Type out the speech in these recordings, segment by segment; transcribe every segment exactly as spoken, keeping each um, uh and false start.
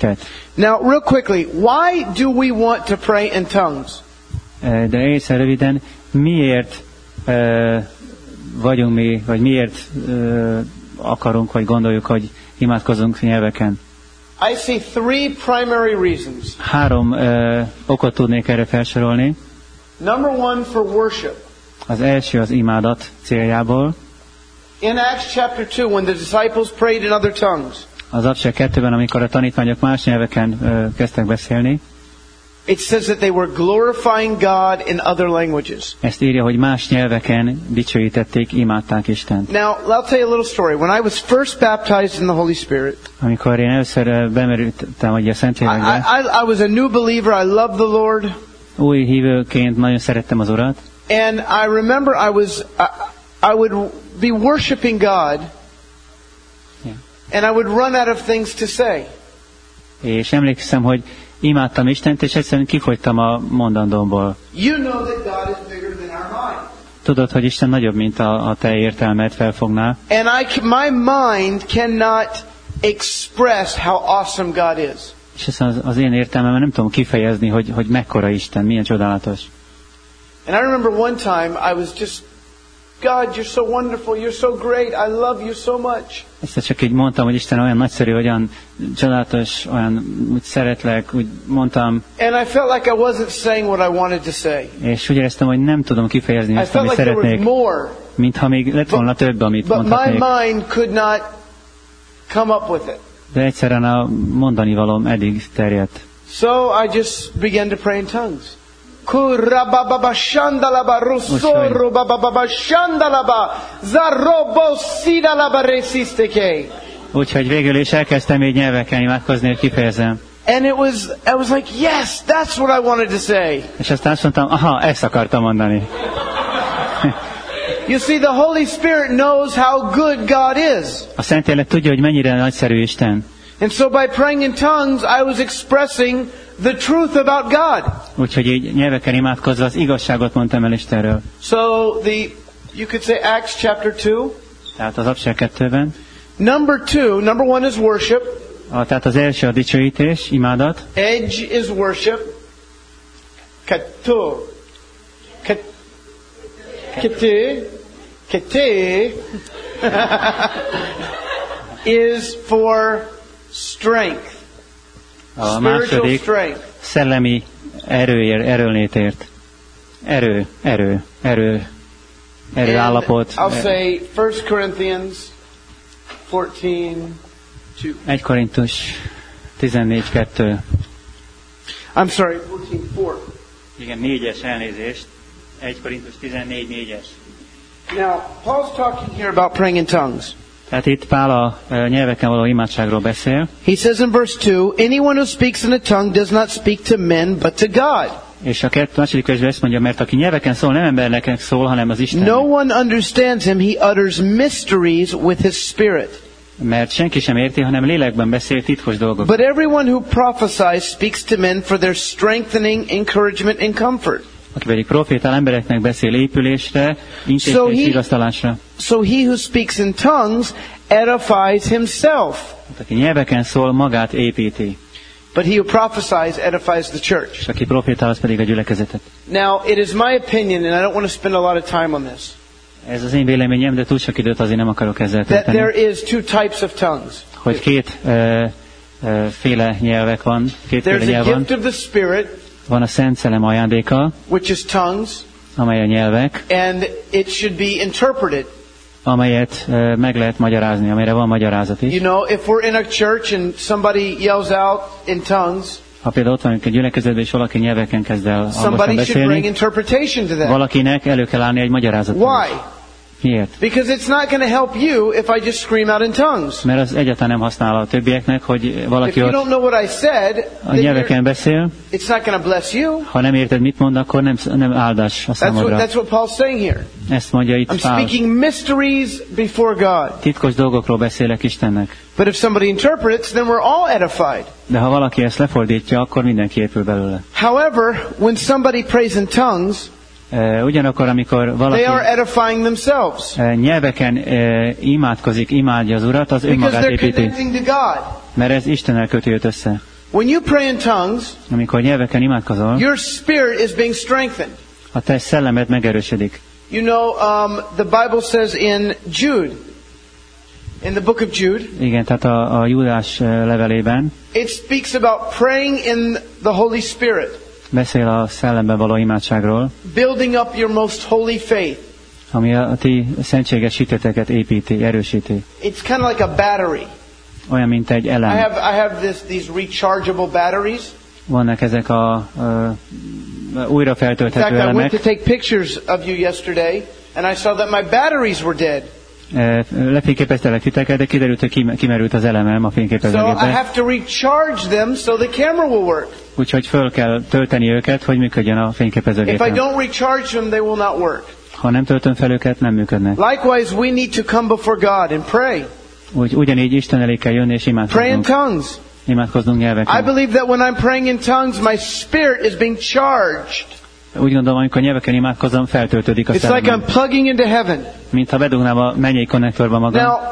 tett. Now, real quickly, why do we want to pray in tongues? De egészen röviden, miért uh, vagyunk mi, vagy miért uh, akarunk, vagy gondoljuk, hogy imádkozunk nyelveken? I see three primary reasons. Három uh, okot tudnék erre felsorolni. Number one, for worship. Az első az imádat céljából. In Acts chapter two, when the disciples prayed in other tongues, Az Apostolok kettőben, amikor a tanítványok más nyelveken uh, kezdtek beszélni, it says that they were glorifying God in other languages. ezt írja, hogy más nyelveken dicsőítették, imádták Istent. Now, I'll tell you a little story. When I was first baptized in the Holy Spirit, Amikor én először uh, bemerültem ugye a I, Szentlélekbe, I, I was a new believer. I loved the Lord. új hívőként nagyon szerettem az Urat, And I remember I was, I, I would be worshiping God, Yeah. and I would run out of things to say. és emlékszem, hogy imádtam Istent, és egyszerűen kifogytam a mondandómból. You know that God is bigger than our mind. Tudod, hogy Isten nagyobb, mint a, a te értelmed felfogná, And I, c- my mind cannot express how awesome God is. és ezt az, az én értelmem nem tudom kifejezni, hogy, hogy mekkora Isten, milyen csodálatos. And I remember one time I was just, God, you're so wonderful, you're so great, I love you so much. Ezt csak így mondtam, hogy Isten olyan nagyszerű, olyan csodálatos, olyan úgy szeretlek, úgy mondtam, And I felt like I wasn't saying what I wanted to say. és úgy éreztem, hogy nem tudom kifejezni I azt, felt amit like there was szeretnék, more, mintha még lett volna több, amit but my mondhatnék. mind could not come up with it. De egyszerűen a mondani valóm eddig terjedt. So I just began to pray in tongues. Kurababa shandalaba rusoro baba shandalaba zarobo sidalaba resisteke. Úgyhogy végül is elkezdtem így nyelveken imádkozni, hogy kifejezem. And it was, I was like, yes, that's what I wanted to say. És aztán azt mondtam, aha, ezt akartam mondani. You see, the Holy Spirit knows how good God is. A Szentlélek tudja, hogy mennyire nagyszerű Isten. And so by praying in tongues, I was expressing the truth about God. Úgyhogy így nyelveken imádkozva az igazságot mondtam el Istenről. So the, you could say Acts chapter two. Tehát az Apostolok kettőben. Number two, number one is worship. A, tehát az első a dicsőítés, imádat. Edge is worship. Katu. Kat- Kate. Kate is for strength. A Spiritual második strength. szellemi erőért, erőlétért. Erő, erő, erő, erő állapot. I'll say First Corinthians fourteen two. egy Korintus tizennégy kettő. I'm sorry, fourteen four. Igen, négyes elnézést. egy Korintus tizennégy négyes. Now, Paul's talking here about praying in tongues. Tehát itt Pál a e, nyelveken való imádságról beszél, He says in verse two, anyone who speaks in a tongue does not speak to men, but to God. és a kettő, második versben ezt mondja, mert aki nyelveken szól, nem embernek szól, hanem az Istennek. No one understands him. He utters mysteries with his spirit. Mert senki sem érti, hanem lélekben beszél titkos dolgokat. But everyone who prophesies speaks to men for their strengthening, encouragement, and comfort. Aki pedig profétál, embereknek beszél épülésre, intézés So és he- vigasztalásra. So he who speaks in tongues edifies himself. Hát, aki nyelveken szól, magát építi. But he who prophesies edifies the church. És aki profétál, az pedig a gyülekezetet. Now, it is my opinion, and I don't want to spend a lot of time on this, Ez az én véleményem, de túl sok időt azért nem akarok ezzel that there tölteni. is two types of tongues. Hogy két uh, uh, féle nyelvek van, kétféle There's a nyelv van. gift of the Spirit, Van a Szent Szellem ajándéka, which is tongues, amely a nyelvek, and it should be interpreted. amelyet uh, meg lehet magyarázni, amelyre van magyarázat is. You know, if we're in a church and somebody yells out in tongues, Ha például ott van egy gyülekezetben, és valaki nyelveken kezd el hangosan somebody should bring beszélni, interpretation to that. valakinek elő kell állni egy magyarázatot. Why? Miért? Because it's not going to help you if I just scream out in tongues. Mert az egyáltalán nem használ a többieknek, hogy If valaki you ott don't know what I said, a then you're, nyelveken beszél, it's not going to bless you. ha nem érted, mit mond, akkor nem, nem áldás a That's what, számodra. that's what Paul's saying here. Ezt mondja I'm itt Pál. speaking mysteries before God. Titkos dolgokról beszélek Istennek. But if somebody interprets, then we're all edified. De ha valaki ezt lefordítja, akkor mindenki épül belőle. However, when somebody prays in tongues, Uh, ugyanakkor, amikor valaki they are edifying themselves uh, nyelveken uh, imádkozik, imádja az Urat, az because önmagát they're építi. connecting to God. Mert ez Istennel köti őt össze. When you pray in tongues, amikor nyelveken imádkozol, your spirit is being strengthened. a te szellemed megerősödik. You know, um, the Bible says in Jude, in the book of Jude, Igen, tehát a, a Júdás levelében it speaks about praying in the Holy Spirit, beszél a szellemben való imádságról, building up your most holy faith. ami a ti szentséges hiteteket építi, erősíti. It's kind of like a battery. Olyan, mint egy I elem. have I have this these rechargeable batteries. Vannak ezek a, a újra In fact, feltölthető I went to elemek. take pictures of you yesterday, and I saw that my batteries were dead. Lefényképeztelek titeket, de kiderült, hogy kimerült az elemem a So I fényképezőgépbe. have to recharge them so the camera will work. Úgyhogy föl kell tölteni őket, hogy működjön a If I fényképezőgépen. don't recharge them, they will not work. Ha nem töltöm fel őket, nem működnek. Likewise, we need to come before God and pray. Úgy, ugyanígy Isten elé kell jönni és Pray in imádkoznunk. tongues. Imádkoznunk I nyelveken. believe that when I'm praying in tongues, my spirit is being charged. Úgy gondolom, amikor nyelveken imádkozom, feltöltődik a It's like I'm szellemem. plugging into heaven. Mintha bedugnám a mennyei konnektorba magam. Now,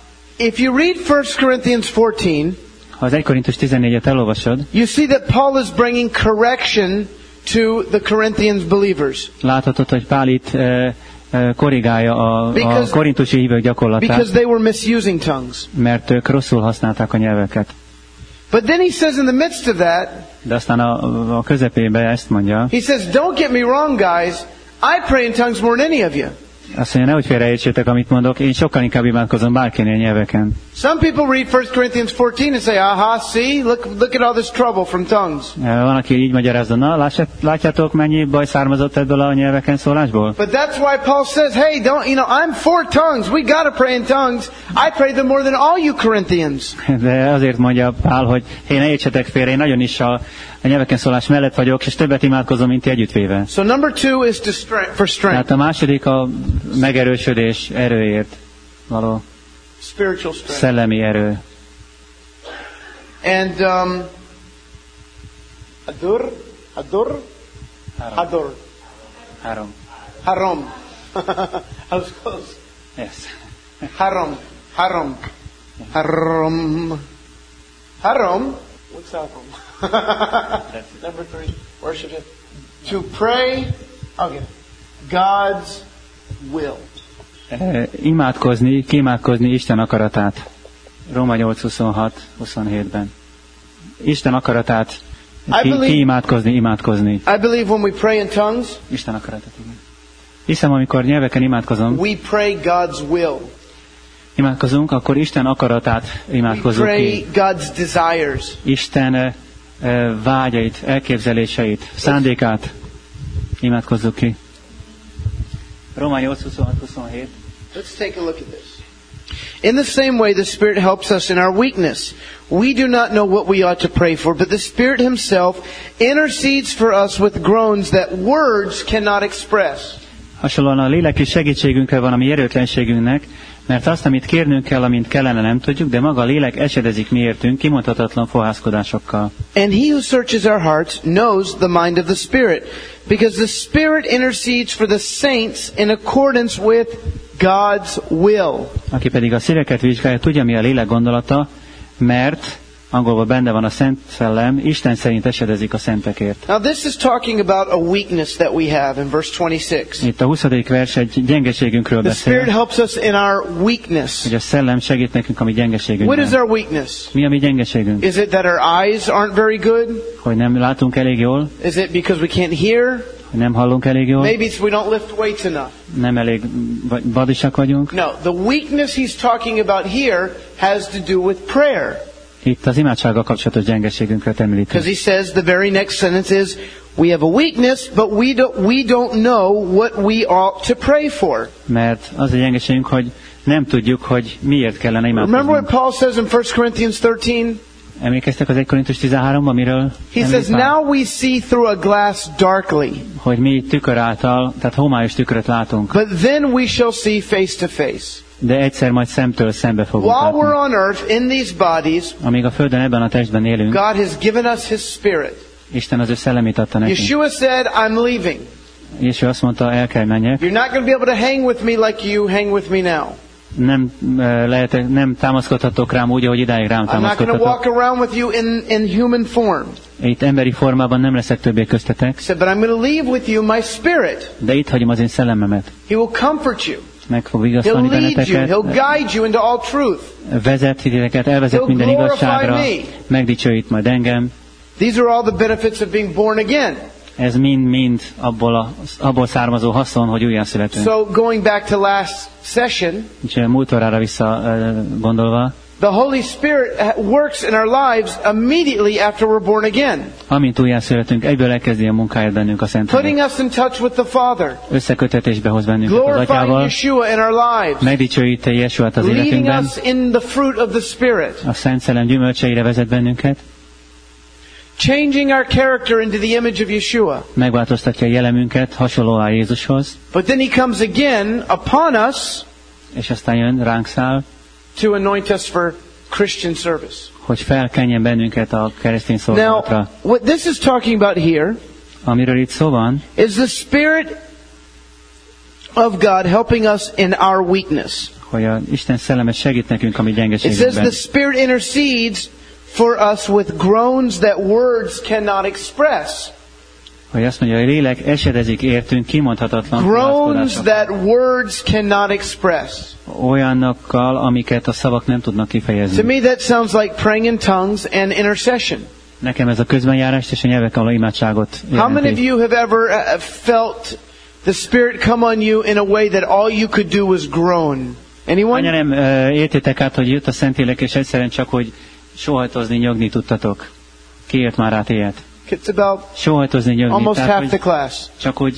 if you read First Corinthians fourteen, Ha az egy Korintus tizennégyet elolvasod, you see that Paul is bringing correction to the Corinthians believers. láthatod, hogy Pál itt e, e, korrigálja a, a Because- korintusi hívők gyakorlatát, Because they were misusing tongues. mert ők rosszul használták a nyelveket. But then he says in the midst of that, De aztán a, a közepébe ezt mondja, he says, don't get me wrong, guys. I pray in tongues more than any of you. azt mondja, nehogy félreértsétek, amit mondok, én sokkal inkább imádkozom bárkinél nyelveken. Some people read First Corinthians fourteen and say, aha, see, look, look at all this trouble from tongues. Van, aki így magyarázza, na, lássát, látjátok, mennyi baj származott ebből a nyelveken szólásból? But that's why Paul says, hey, don't, you know, I'm for tongues. We got to pray in tongues. I pray them more than all you Corinthians. De azért mondja Pál, hogy én ne értsetek félre, én nagyon is a, a nyelveken szólás mellett vagyok, és többet imádkozom, mint ti együttvéve. So number two is to strength, for strength, Tehát a második a megerősödés erőért való spiritual strength. szellemi erő. And um, Hadur, Hadur, Hadur, Három. Haram. I was close. Yes. Haram, Haram, Haram, Haram. What's Haram? Number three, worship it. To pray, okay, God's will. E, imádkozni, kiimádkozni Isten akaratát. Róma nyolc huszonhat huszonhétben. Isten akaratát ki, kiimádkozni, imádkozni. I believe when we pray in tongues, Isten akaratát, igen. Hiszem, amikor nyelveken imádkozom, we pray God's will. imádkozunk, akkor Isten akaratát We imádkozunk pray ki. God's desires. Isten e, e, vágyait, elképzeléseit, szándékát imádkozzuk ki. Róma nyolc huszonhat huszonhét. Let's take a look at this. In the same way, the Spirit helps us in our weakness. We do not know what we ought to pray for, but the Spirit Himself intercedes for us with groans that words cannot express. Hasonlóan a lélek is segítségünkre van a mi erőtlenségünknek, mert azt, amit kérnünk kell, amint kellene, nem tudjuk, de maga a lélek esedezik miértünk kimondhatatlan fohászkodásokkal. And He who searches our hearts knows the mind of the Spirit, because the Spirit intercedes for the saints in accordance with God's will. Aki pedig a szíveket vizsgálja, tudja, mi a lélek gondolata, mert angolban benne van a Szent Szellem, Isten szerint esedezik a szentekért. Now this is talking about a weakness that we have in verse twenty-six. Itt a huszadik vers egy gyengeségünkről The Spirit beszél, helps us in our weakness. hogy a Szellem segít nekünk a mi What is gyengeségünkben. our weakness? Mi a mi gyengeségünk? Is it that our eyes aren't very good? Hogy nem látunk elég jól, Is it because we can't hear? hogy nem hallunk elég jól, Maybe it's we don't lift weights enough. nem elég vagy badisak vagyunk. No, the weakness he's talking about here has to do with prayer. Itt az imádsággal kapcsolatos gyengeségünket említi. Because he says the very next sentence is, we have a weakness, but we don't, we don't know what we ought to pray for. Mert az a gyengeségünk, hogy nem tudjuk, hogy miért kellene Remember what imádkoznunk. Paul says in First Corinthians thirteen? Emlékeztek az egy Korintus tizenháromban, miről He említ says, Pál? now we see through a glass darkly, Hogy mi tükör által, tehát homályos tükröt látunk, but then we shall see face to face. de egyszer majd szemtől szembe fogunk While we're látni. on earth, in these bodies, Amíg a Földön ebben a testben élünk, God has given us His Spirit. Isten az ő szellemét adta nekünk. Yeshua said, I'm leaving. És ő azt mondta, el kell menjek. You're not going to be able to hang with me like you hang with me now. nem lehet, nem támaszkodhatok rám úgy, ahogy idáig rám I'm not going to támaszkodhatok. walk around with you in, in human form. Itt emberi formában nem leszek többé köztetek, He said, but I'm going to leave with you my spirit. de itt hagyom az én szellememet. He will comfort you. Meg fog He'll vigasztalni lead you. benneteket, He'll guide you into all truth. vezet titeket, elvezet He'll minden glorify igazságra, me. megdicsőít majd engem. These are all the benefits of being born again. Ez mind-mind abból, a, abból származó haszon, hogy újján születünk. So going back to last session, És múlt órára vissza uh, gondolva, the Holy Spirit works in our lives immediately after we're born again, amint újján születünk, egyből elkezdi a munkáját bennünk a Szent putting Lélek. us in touch with the Father, Összekötetésbe hoz bennünket az glorifying Atyával, Yeshua in our lives, megdicsőíti Jesuát az leading életünkben, us in the fruit of the Spirit, a Szent Szellem gyümölcseire vezet bennünket, changing our character into the image of Yeshua. megváltoztatja a jellemünket hasonlóan Jézushoz, But then He comes again upon us és aztán jön, ránk száll, to anoint us for Christian service. hogy felkenjen bennünket a keresztény Now, szolgálatra. what this is talking about here Amiről itt szó van, is the Spirit of God helping us in our weakness. hogy a Isten szelleme segít nekünk a mi It says gyengeségünkben. the Spirit intercedes for us with groans that words cannot express. Hogy azt mondja, hogy a lélek esedezik értünk kimondhatatlan Groans panaszkodásokkal. that words cannot express. Olyanokkal, amiket a szavak nem tudnak To kifejezni. me that sounds like praying in tongues and intercession. Nekem ez a közbenjárást és a nyelvekkel való imádságot How many of jelenti. you have ever uh, felt the Spirit come on you in a way that all you could do was groan? Anya, Anyone? nem ö, értétek át, hogy jött a Szentlélek, és egyszerűen csak, hogy sóhajtozni, nyögni tudtatok. Ki élt már át ilyet? It's about Sóhajtozni, nyögni. almost Tehát, half the hogy class. csak hogy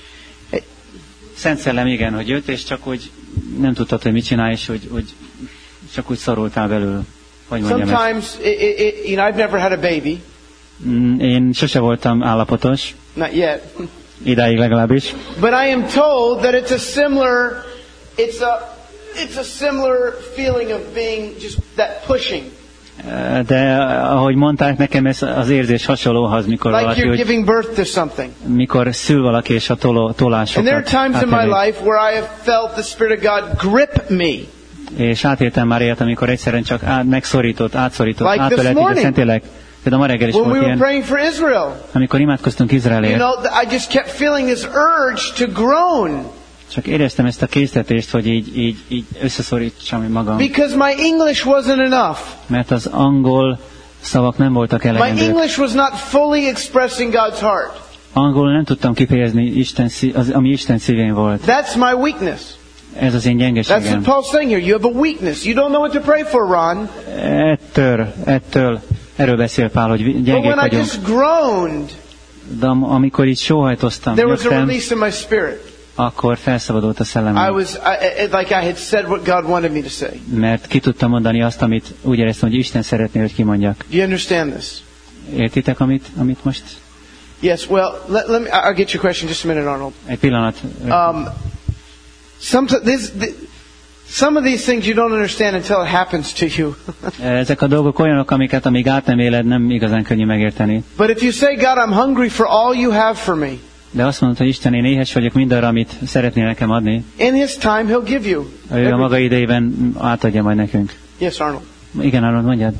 Szent Szellem, igen, hogy jött, és csak hogy nem tudtad, hogy mit csinálj, és hogy, hogy csak úgy szorultál belül. Hogy mondjam ezt? Sometimes, it, it, it, you know, I've never had a baby, Mm, Én sose voltam állapotos, not yet, idáig legalábbis. but I am told that it's a similar, it's a, it's a similar feeling of being just that pushing, De ahogy mondták nekem, ez az érzés hasonló az, mikor like valaki, you're hogy giving birth to something. mikor szül valaki, és a toló, And there are tolásokat times in my áteli. life where I have felt the Spirit of God grip me, És átéltem már ilyet, amikor egyszerűen csak át, megszorított, átszorított, Like this átölelt így a morning. Szentlélek. Például ma reggel is when we volt were ilyen, praying for Israel. amikor imádkoztunk You Izraelért. know, I just kept feeling this urge to groan Csak éreztem ezt a késztetést, hogy így, így, így összeszorítsam magam. because my English wasn't enough. Mert az angol szavak nem voltak My elegendőek. English was not fully expressing God's heart. Angolul nem tudtam kifejezni, Isten, szí- az, ami Isten szívén volt. That's my weakness. Ez az én That's gyengeségem. what Paul's saying here. You have a weakness. You don't know what to pray for, Ron. Ettől, ettől, erről beszél Pál, hogy But gyengék when I vagyunk. just groaned, De am- amikor így sóhajtoztam, there was a nyögtem, release in my spirit. akkor felszabadult a I szellemem. was I, I, like I had said what God wanted me to say. Mert ki tudtam mondani azt, amit úgy éreztem, hogy Isten szeretné, hogy kimondjak. Do you understand this? Értitek, amit, amit most? Yes. Well, let, let me. I'll get your question just a minute, Arnold. Egy pillanat. Um, some this, th- some of these things you don't understand until it happens to you. Ezek a dolgok olyanok, amiket amíg át nem éled, nem igazán könnyű megérteni. But if you say, God, I'm hungry for all you have for me, De azt mondod, hogy Isten, én éhes vagyok mindarra, amit szeretnél nekem adni. in His time He'll give you. Ő a everything. maga idejében átadja majd nekünk. Yes, Arnold. Igen, Arnold, mondjad.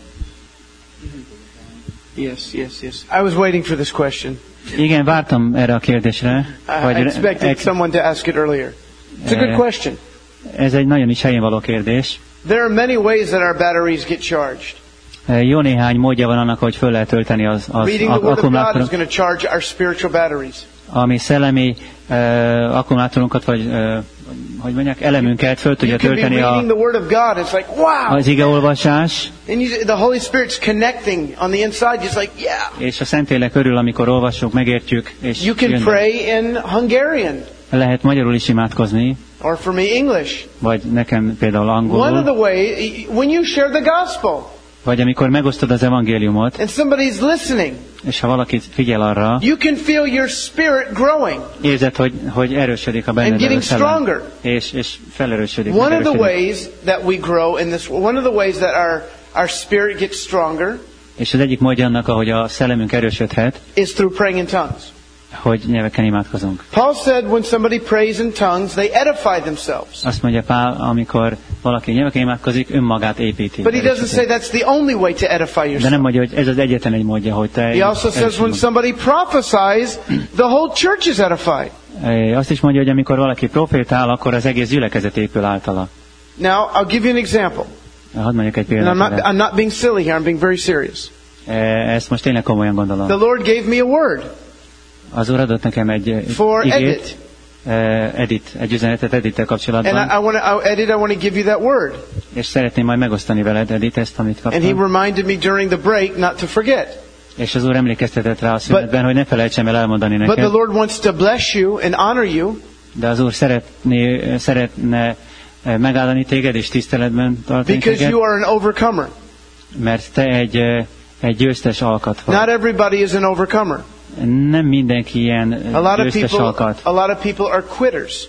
Yes, yes, yes. I was waiting for this question. Igen, vártam erre a kérdésre. I, Vagy I expected ek- someone to ask it earlier. It's a good Eh. question. ez egy nagyon is helyén való kérdés. There are many ways that our batteries get charged. Jó néhány módja van annak, hogy föl lehet tölteni az, az Reading the Word of God is akkumulátorunk, going to charge our spiritual batteries. ami szellemi uh, akkumulátorunkat, vagy uh, hogy mondják, elemünket föl tudja You can be tölteni reading a, the Word of God. It's like, wow. az igeolvasás, And you, the Holy Spirit's connecting on the inside. Just like, yeah. és a Szentlélek örül, amikor olvassuk, megértjük, és You can jön. pray in Hungarian. Lehet magyarul is imádkozni, Or for me, English. vagy nekem például One of angolul, the ways, when you share the gospel vagy amikor megosztod az evangéliumot, and somebody's listening, és ha valaki figyel arra, you can feel your spirit growing. érzed, hogy, hogy erősödik a And benned getting a szellem, stronger. és, és felerősödik, One of the megerősödik. ways that we grow in this, one of the ways that our, our spirit gets stronger És az egyik módja annak, ahogy a szellemünk erősödhet, is through praying in tongues. hogy nyelveken imádkozunk. Paul said when somebody prays in tongues, they edify themselves. Azt mondja Pál, amikor valaki nyelveken imádkozik, önmagát építi. But he doesn't say that's the only way to edify De yourself. nem mondja, hogy ez az egyetlen egy módja, hogy te... He also says when somebody prophesies, the whole church is edified. Azt is mondja, hogy amikor valaki profétál, akkor az egész gyülekezet épül általa. Now, I'll give you an example. Hadd mondjuk egy And I'm példát. not, I'm not being silly here, I'm being very serious. Ezt most tényleg komolyan The gondolom. Lord gave me a word Az Úr adott nekem egy for igét, Edith. eh, Edith, egy üzenetet Edith-tel And kapcsolatban, I, I want to, Edith, I want to give you that word. és szeretném majd megosztani veled, Edith, ezt, amit And he kaptam. reminded me during the break not to forget. És az Úr emlékeztetett rá a szünetben, hogy ne felejtsem el elmondani But the neked. Lord wants to bless you and honor you De az Úr szeretné, szeretne eh, megáldani téged, és tiszteletben tartani because téged, you are an overcomer. mert te egy, eh, egy győztes alkat vagy. Not everybody is an overcomer. Nem mindenki ilyen A lot of győztes people, alkat. a lot of people are quitters.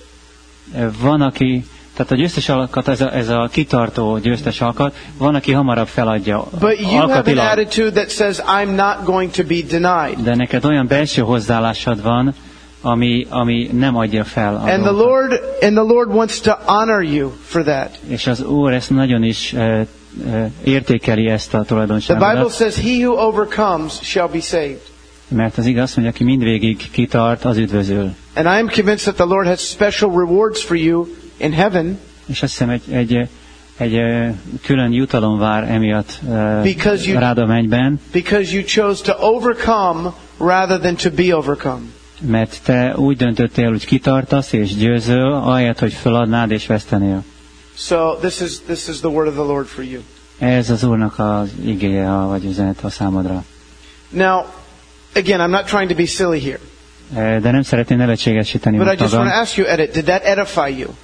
Van, aki, tehát a győztes alkat, ez a, ez a kitartó győztes alkat, van, aki hamarabb feladja But you have an alkatilag. attitude that says, I'm not going to be denied. De neked olyan belső hozzáállásod van, ami, ami nem adja fel. a And the dolgokat. Lord, and the Lord wants to honor you for that. És az Úr ezt nagyon is e, e, értékeli ezt a The Bible tulajdonságot, says, he who overcomes shall be saved. mert az igaz, hogy aki mindvégig kitart, az üdvözül. And I am convinced that the Lord has special rewards for you in heaven És azt hiszem, egy, egy, egy e, külön jutalom vár emiatt e, Because you- rád a mennyben, because you chose to overcome rather than to be overcome. mert te úgy döntöttél, hogy kitartasz és győzöl, ahelyett, hogy feladnád és vesztenél. So this is this is the word of the Lord for you. Ez az Úrnak az igéje, vagy üzenete a számodra. Now, again, I'm not trying to be silly here, E, De nem szeretném nevetségesíteni but I most just want to magam. ask you, Edith, did that edify you?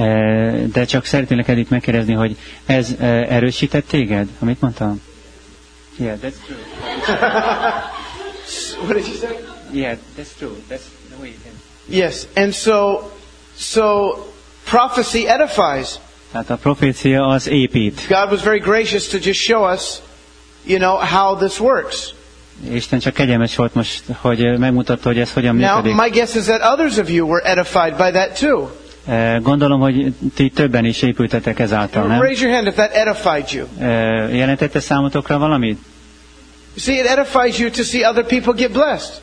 E, De csak szeretnélek Edith megkérdezni, hogy ez e, erősített téged, amit mondtam? Yeah, that's true. What did you say? Yeah, that's true. That's the way you can. Yes, and so so prophecy edifies. Tehát a profécia az épít. God was very gracious to just show us, you know, how this works. Isten csak kegyelmes volt most, hogy megmutatta, hogy ez hogyan Now, működik. my guess is that others of you were edified by that too. E, Gondolom, hogy ti többen is épültetek ezáltal, nem? Raise your hand if that edified you. E, Jelentette számotokra valamit? You see, it edifies you to see other people get blessed.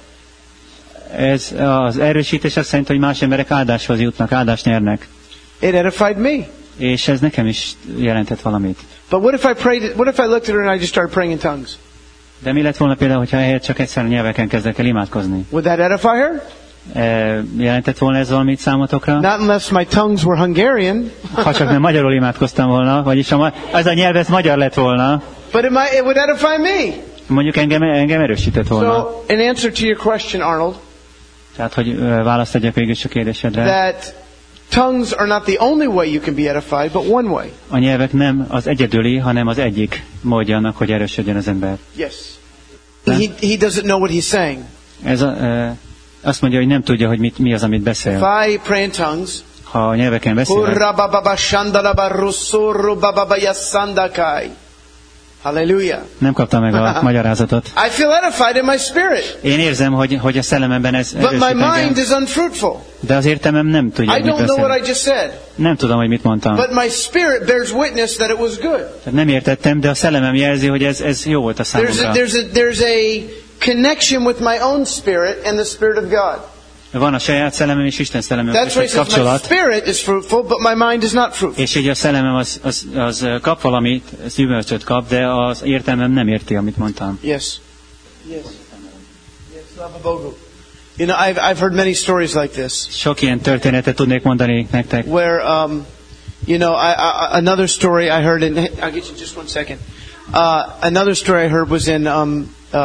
Ez az erősítés azt jelenti, hogy más emberek áldáshoz jutnak, áldást nyernek. It edified me. És ez nekem is jelentett valamit. But what if I prayed? What if I looked at her and I just started praying in tongues? De mi lett volna például, hogyha ehhez csak egyszer nyelveken kezdek el imádkozni? Would that edify her? E, jelentett volna ez valamit számotokra? Not unless my tongues were Hungarian. Ha csak nem magyarul imádkoztam volna, vagyis a, ma- az a nyelv ez magyar lett volna, But it might, it would edify me. mondjuk engem, engem erősített volna. So, in answer to your question, Arnold, Tehát, hogy ö, választ adjak végül is a kérdésedre. that tongues are not the only way you can be edified, but one way. A nyelvek nem az egyedüli, hanem az egyik módja annak, hogy erősödjön az ember. Yes. He, he doesn't know what he's saying. Ez a, ö, azt mondja, hogy nem tudja, hogy mit, mi az, amit If beszél. I pray in tongues, Ha a nyelveken beszél, Hurrabababa shandalaba rusurru bababa yasandakai. Hallelujah. nem kaptam meg a magyarázatot. I feel edified in my spirit, Én érzem, hogy, hogy a szellememben ez but my erősít mind engem, is unfruitful. de az értelmem nem tudja, I hogy mit don't know what beszél. I just said, Nem tudom, hogy mit mondtam. but my spirit bears witness that it was good. Tehát nem értettem, de a szellemem jelzi, hogy ez, ez jó volt a There's számomra. a, there's a there's a connection with my own spirit and the spirit of God. Van a saját szellemem és Isten szellemem That's között why egy he says my kapcsolat, spirit is fruitful, but my mind is not fruitful. és így a szellemem az, az, az kap valamit, az gyümölcsöt kap, de az értelmem nem érti, amit mondtam. Yes. Yes. Yes. Lavabogu. You know, I've I've heard many stories like this Sok ilyen történetet tudnék mondani nektek. where um, you know, I, I, another story I heard in. I'll get you just one second. Uh, another story I heard was in um, uh,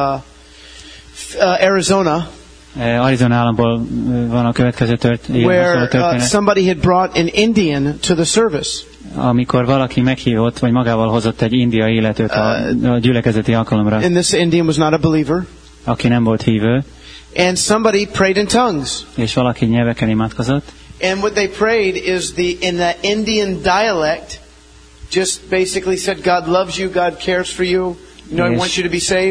uh, Arizona, Eh, Arizona államból eh, van a következő tört, ilyen where hasonló uh, történet, somebody had brought an Indian to the service. amikor valaki meghívott, vagy magával hozott egy indiai illetőt a, a gyülekezeti alkalomra, And this Indian was not a believer. aki nem volt hívő, And somebody prayed in tongues. és valaki nyelveken imádkozott, And what they prayed is the in that Indian dialect, just basically said, God loves you, God cares for you. You know, He Yes. wants you to be saved.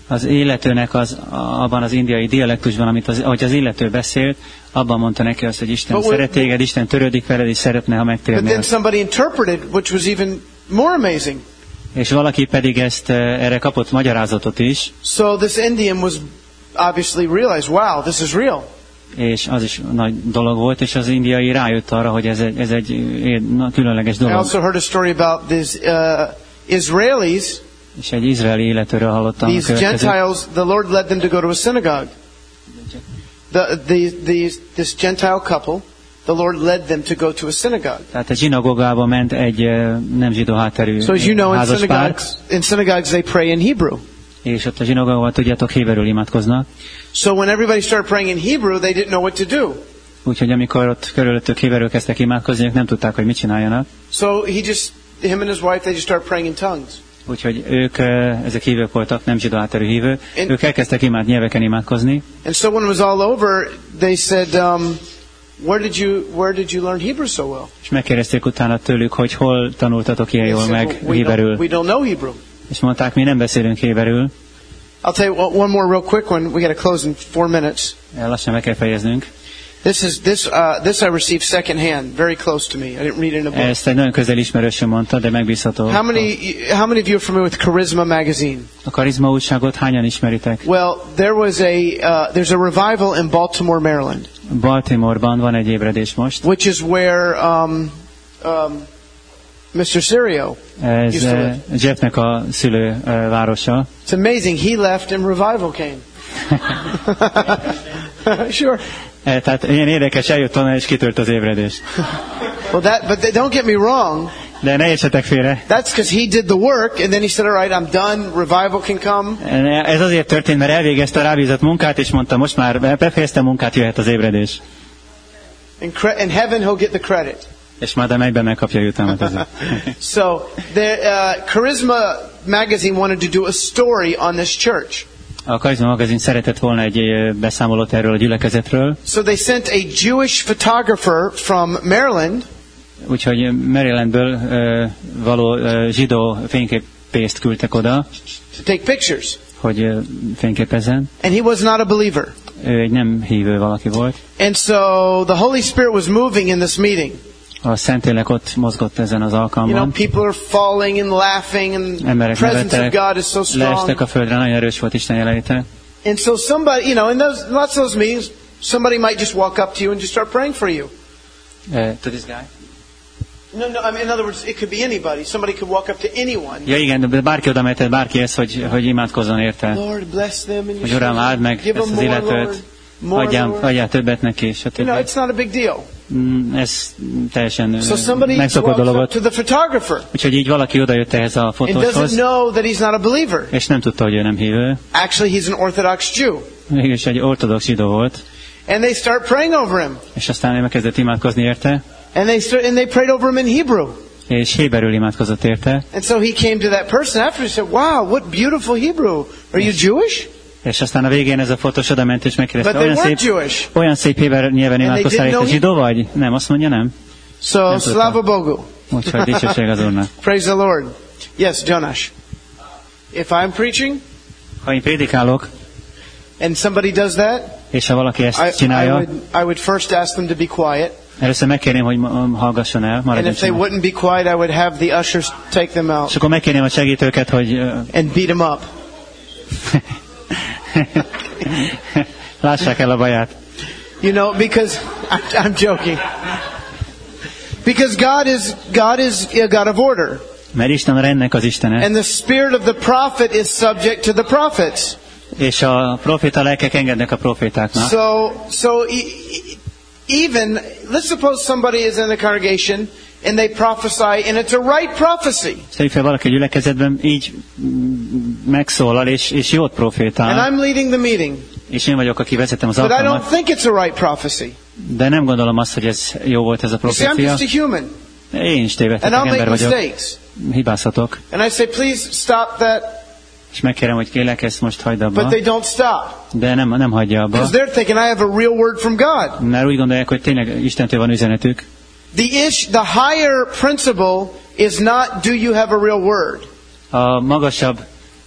az illetőnek az, abban az indiai dialektusban, amit az, ahogy az illető beszélt, abban mondta neki azt, hogy Isten szeret téged, Isten törődik veled, és szeretne, ha But megtérnél. then somebody interpreted, which was even more amazing. És valaki pedig ezt erre kapott magyarázatot is, So this Indian was obviously realized, wow, this is real. és az is nagy dolog volt, és az indiai rájött arra, hogy ez egy, ez egy na, különleges I dolog. also heard a story about these uh, Israelis. És egy izraeli illetőről hallottam a These következőt. Gentiles, the Lord led them to go to a synagogue. The, the, these, this Gentile couple, the Lord led them to go to a synagogue. Tehát egy zsinagógába ment egy eh, nem zsidó hátterű So as you know, in házas pár, synagogues, in synagogues they pray in Hebrew. és ott a zsinagógában, tudjátok, héberül imádkoznak. So when everybody started praying in Hebrew, they didn't know what to do. Úgyhogy amikor ott körülöttük héberül kezdtek imádkozni, ők nem tudták, hogy mit csináljanak. So he just, him and his wife, they just started praying in tongues. Úgyhogy ők, eh, ezek hívők voltak, nem zsidó hátterű hívő, And- ők elkezdtek imád nyelveken imádkozni, And so when it was all over, they said, um, "Where did you Where did you learn Hebrew so well?" és megkérdezték utána tőlük, hogy hol tanultatok ilyen They jól said, meg "Well, we, don't, héberül. we don't know Hebrew." És mondták, mi nem beszélünk héberül. I'll tell you one more real quick one. We got to close in four minutes. Lassan meg kell fejeznünk. This is this uh, this I received secondhand, very close to me. I didn't read it in a book. Ezt egy nagyon közel ismerősöm mondta, de megbízható. How many How many of you are familiar with Charisma magazine? A Karizma újságot hányan ismeritek? Well, there was a uh, there's a revival in Baltimore, Maryland, Baltimoreban van egy ébredés most. which is where um, um, mister Sirio Ez used to eh, live. Jeffnek a szülő eh, városa. It's amazing. He left and revival came. Sure. Eh, Tehát ilyen érdekes, eljött onnan és kitört az ébredés. Well, that but th- don't get me wrong. De ne értsetek félre. That's because he did the work, and then he said, "All right, I'm done. Revival can come." Eh, Ez azért történt, mert elvégezte a rábízott munkát, és mondta, most már befejezte a munkát, jöhet az ébredés. In, cre- in heaven, he'll get the credit. És majd a mennyben megkapja a jutalmat ezért. So, the uh, Charisma magazine wanted to do a story on this church. A Karizma magazin szeretett volna egy eh, beszámolót erről a gyülekezetről, So they sent a Jewish photographer from Maryland úgyhogy Marylandből eh, való eh, zsidó fényképészt küldtek oda, to take pictures, hogy eh, fényképezzen. and he was not a believer. Ő egy nem hívő valaki volt. And so the Holy Spirit was moving in this meeting. A Szentlélek ott mozgott ezen az You know, alkalommal. people are falling and laughing, and the Emberek presence of nevettek, God is so leestek strong. a földre, nagyon erős volt Isten jelenléte. And so somebody, you know, in those lots of those meetings, somebody might just walk up to you and just start praying for you. Uh, to this guy? No, no. I mean, in other words, it could be anybody. Somebody could walk up to anyone. Ja igen, de bárki oda mehetett bárkihez, hogy, hogy imádkozzon érte. Lord, bless them and Hogy Uram, áld meg give ezt them az more, illetőt, Lord. More, adjál, Lord. adjál többet neki, You know, stb. it's not a big deal. Mm, Ez teljesen So somebody megszokott walks up dolog to volt. the photographer Úgyhogy így valaki odajött ehhez a and doesn't fotóshoz, know that he's not a believer. és nem tudta, hogy ő nem hívő. Actually, he's an Orthodox Jew. Mégis egy ortodox zsidó volt, And they start praying over him. és aztán megkezdett imádkozni érte, And they start, and they prayed over him in Hebrew. és héberül imádkozott érte, And so he came to that person after and said, "Wow, what beautiful Hebrew. Are you Jewish?" és aztán a végén ez a fotós oda ment és But megkérdezte, they olyan weren't szép, Jewish. olyan szép héber nyelven imádkoztál, didn't know te he- zsidó vagy? Nem, azt mondja nem. So, Nem tudtam. Slava Bogu. Úgyhogy dicsőség az Úrnak. Praise the Lord. Yes, Jonash. If I'm preaching Ha én prédikálok, and somebody does that, és ha valaki I, ezt I, csinálja, would, I would first ask them to be quiet. először megkérném, hogy ma- hallgasson el, And maradjon if they csendben. wouldn't be quiet, I would have the ushers take them out És akkor megkérném a segítőket, hogy ö, and beat them up. lássák el a baját. You know, because I'm, I'm joking. Because God is God is a God of order, Mert Isten a rendnek az Istene, and the spirit of the prophet is subject to the prophets. és a proféta lelkek engednek a profétáknak. So, so e- e- even let's suppose somebody is in the congregation and they prophesy, and it's a right prophecy, Tegyük fel, valaki a gyülekezetben így mm, megszólal, és, és jót and profétál, I'm leading the meeting, és én vagyok, aki vezetem az but I don't alkalmat, think it's a right prophecy. de nem gondolom azt, hogy ez jó volt ez a You see, I'm profécia. just a human, Én is tévedhetek, and I'll make ember vagyok, mistakes. hibázhatok, And I say, please stop that, és megkérem, hogy kérlek, ezt most hagyd but abba, they don't stop. de nem, nem hagyja abba, Because they're thinking I have a real word from God. mert úgy gondolják, hogy tényleg Istentől van üzenetük. The ish, the higher principle is not, do you have a real word? A magasabb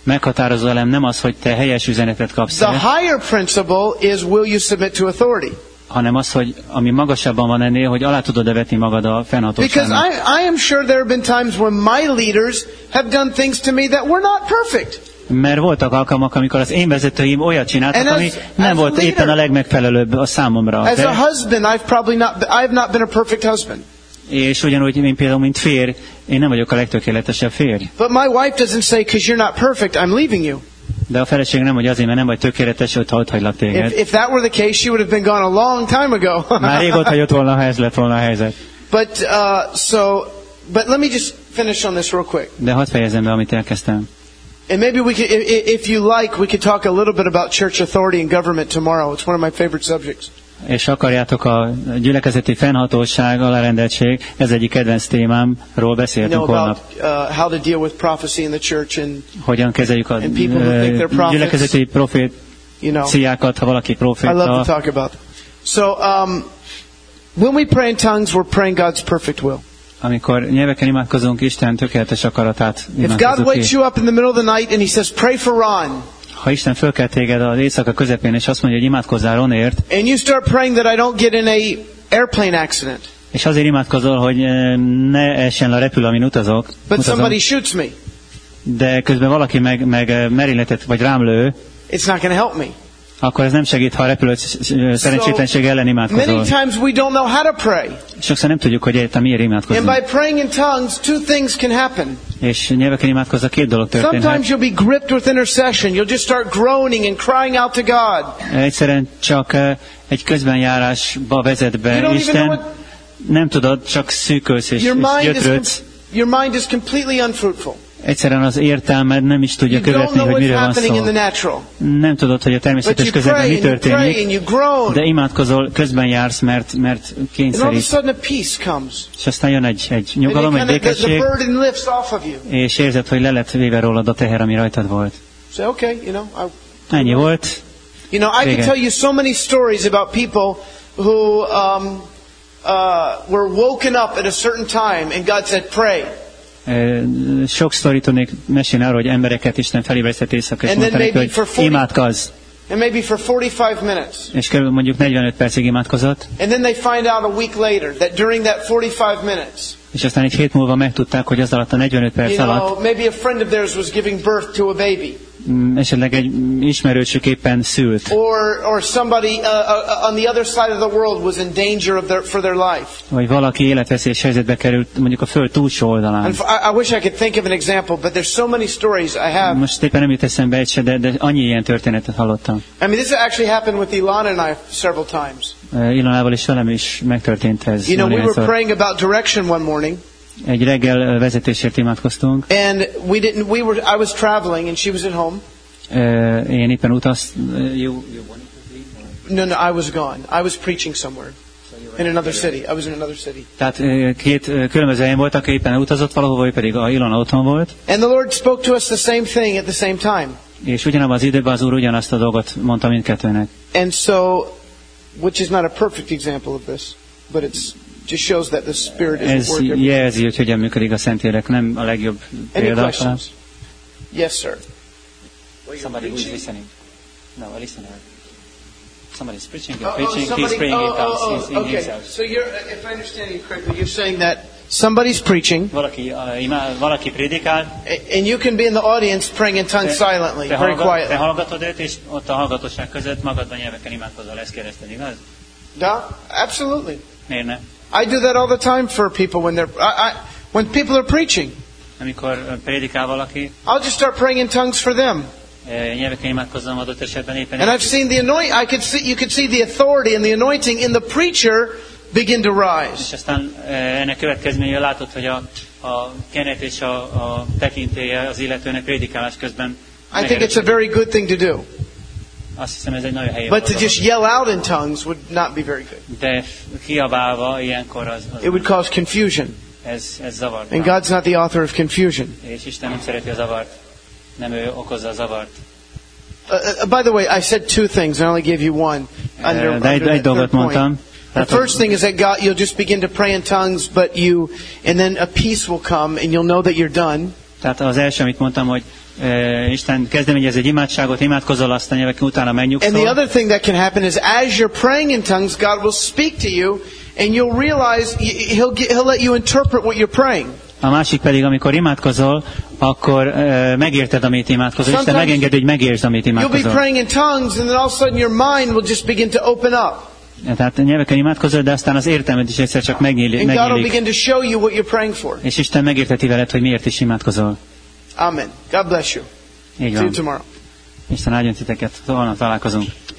meghatározó elem nem az, hogy te helyes üzenetet kapsz, The higher principle is, will you submit to authority? hanem az, hogy ami magasabban van ennél, hogy alá tudod-e vetni magad a Because fennhatóságnak. I, I am sure there have been times when my leaders have done things to me that were not perfect. Mert voltak alkalmak, amikor az én vezetőim olyat csináltak, And as- ami nem as volt a leader- éppen a legmegfelelőbb a számomra. As a De, husband, I've probably not, I have not been a perfect husband. és ugyanúgy, én például, mint férj, én nem vagyok a legtökéletesebb férj. But my wife doesn't say, because you're not perfect, I'm leaving you. De a feleség nem, hogy azért, mert nem vagy tökéletes, hogy ott hagylak téged. If, if that were the case, she would have been gone a long time ago. Már rég ott hagyott volna, ha ez lett volna a helyzet. But, uh, so, but let me just finish on this real quick. De hadd fejezem be, amit elkezdtem. And maybe we could, if, if you like, we could talk a little bit about church authority and government tomorrow. It's one of my favorite subjects. És akarjátok a gyülekezeti fennhatóság, alárendeltség, ez egyik kedvenc témámról You know beszéltünk holnap. about uh, how to deal with prophecy in the church and, Hogyan kezeljük a And people who think they're prophets. gyülekezeti you know, proféciákat, ha valaki I love proféta. to talk about that. So, um, when we pray in tongues, we're praying God's perfect will. Amikor nyelveken imádkozunk, Isten tökéletes akaratát If God imádkozunk wakes ki. you up in the middle of the night and He says, pray for Ron, Ha Isten fölkelt téged az éjszaka közepén, és azt mondja, hogy imádkozzál Ronért, and you start praying that I don't get in a airplane accident, és azért imádkozol, hogy eh, ne essen le a repülő, amin utazok, but utazom, somebody shoots me, de közben valaki meg, meg eh, merilletet vagy rám lő, it's not going to help me. akkor ez nem segít, ha a repülő szerencsétlenség ellen imádkozol. Many times we don't know how to pray. Sokszor nem tudjuk, hogy egyáltalán miért And imádkozunk. by praying in tongues, two things can happen. És nyelveken imádkozza, két dolog történhet. Sometimes you'll be gripped with intercession. You'll just start groaning and crying out to God. Egyszerűen csak eh, egy közbenjárásba vezet You be don't even know Isten, what, nem tudod, csak szűkölsz és, your és mind is, gyötrődsz. com- your mind is completely unfruitful. Egyszerűen az értelmed nem is tudja You don't követni, know hogy what's miről van happening in szó. the natural. Nem tudod, hogy a But természetes you közegben pray mi and you pray and történik, you groan. de imádkozol, közben jársz, mert, mert And all of a kényszerít. sudden a peace comes. És aztán jön egy, egy And nyugalom, it egy kind of, the, the békesség, burden lifts off of you. és érzed, hogy le lett véve rólad a teher, ami rajtad volt. Say, okay, you know, I, Ennyi volt. you know, I could Vége. tell you so many stories about people who um, uh, were woken up at a certain time and God said, pray. Eh, Sok sztori tudnék mesélni arról, hogy embereket Isten felébresztett éjszaka, és And then mondta neki, maybe for hogy forty- imádkozz. And maybe for forty-five minutes. És körülbelül mondjuk negyvenöt percig imádkozott, And then they find out a week later that during that forty-five minutes, és aztán egy hét múlva megtudták, hogy az alatt a negyvenöt perc you alatt know, maybe a friend of theirs was giving birth to a baby. mm, esetleg egy ismerősük éppen szült, Or, or somebody uh, uh, on the other side of the world was in danger of their, for their life. vagy valaki életveszélyes helyzetbe került, mondjuk a föld túlsó oldalán. And f- I, I wish I could think of an example, but there's so many stories I have. Most éppen nem jut eszembe egy se, de, de annyi ilyen történetet hallottam. I mean, this actually happened with Ilana and I several times. Uh, Ilonával is velem is megtörtént ez. You know, we were néhányszor. praying about direction one morning, Egy reggel uh, vezetésért imádkoztunk. and we didn't. We were. I was traveling, and she was at home. Uh, Én éppen utaz... Uh, you, you want No, no, I was gone. I was preaching somewhere in another city. I was in another city. Tehát uh, két uh, különböző helyen voltak, ő éppen utazott valahova, ő pedig a Ilona otthon volt. And the Lord spoke to us the same thing at the same time. És ugyanabban az időben az Úr ugyanazt a dolgot mondta mindkettőnek. And so, which is not a perfect example of this, but it's just shows that the Spirit is at Ez work everywhere. jelzi, hogy hogyan működik a Szentlélek, nem a legjobb Any példa. questions? Yes, sir. Somebody who is listening. No, a listener. Somebody's preaching, you're Oh, oh, preaching, he's somebody- praying in oh, tongues, oh, he's oh, in okay. his house. So you're, if I understand you correctly, you're saying that somebody's preaching, Valaki, uh, imá, valaki prédikál, a- and you can be in the audience praying in tongues silently, te, very hallgat, te quietly. hallgatod őt, és ott a hallgatóság között magadban nyelveken imádkozol, ezt kérdezted, igaz? Yeah, absolutely. Miért ne? I do that all the time for people when they're I, I, when people are preaching. Amikor uh, prédikál valaki, I'll just start praying in tongues for them. uh, nyelveken imádkozom adott esetben éppen. And I've seen the anoint. I could see you could see the authority and the anointing in the preacher begin to És rise. aztán uh, ennek következménye látod, hogy a, a kenet és a, a tekintélye az illetőnek prédikálás közben I think it's a very good thing to do. Azt hiszem, ez egy nagyon helyes But to dolog. just yell out in tongues would not be very good. De kiabálva ilyenkor az, az It would cause confusion. ez, ez zavar. And God's not the author of confusion. És Isten nem szereti a zavart. Nem ő okozza a zavart. Uh, uh, by the way, I said two things. I only gave you one under, Uh, de egy, under egy that dolgot third point. mondtam. The Tehát, first thing is that God, you'll just begin to pray in tongues, but you, and then a peace will come, and you'll know that you're done. Tehát az első, amit mondtam, hogy uh, Isten kezdeményez egy imádságot, imádkozol, azt a nyelveken utána megnyugszol. And the other thing that can happen is as you're praying in tongues, God will speak to you and you'll realize he'll, get, he'll let you interpret what you're praying. A másik pedig, amikor imádkozol, akkor uh, megérted, amit imádkozol. Isten megengedi, hogy megértsd, amit imádkozol. You'll be praying in tongues and then all of a sudden your mind will just begin to open up. Tehát nyelveken imádkozol, de aztán az értelmed is egyszer csak megnyílik. And God will begin to show you what you're praying for. És Isten megérteti veled, hogy miért is imádkozol. Amen. God bless you. Így van. See you tomorrow. Isten áldjon titeket. Holnap találkozunk.